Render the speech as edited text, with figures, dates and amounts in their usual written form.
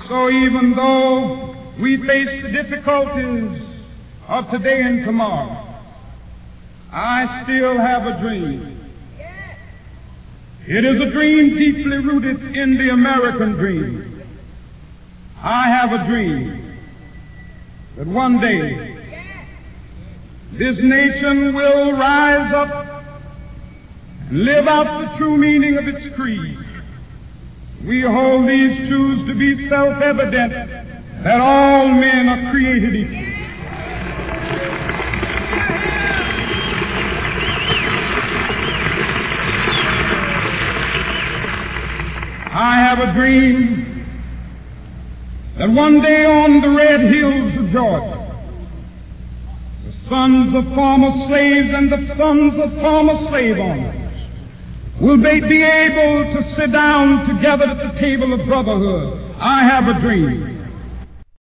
So even though we face the difficulties of today and tomorrow, I still have a dream. It is a dream deeply rooted in the American dream. I have a dream that one day this nation will rise up and live out the true meaning of its creed. We hold these truths to be self-evident, that all men are created equal. I have a dream that one day on the red hills of Georgia, the sons of former slaves and the sons of former slave owners will be able to sit down together at the table of brotherhood. I have a dream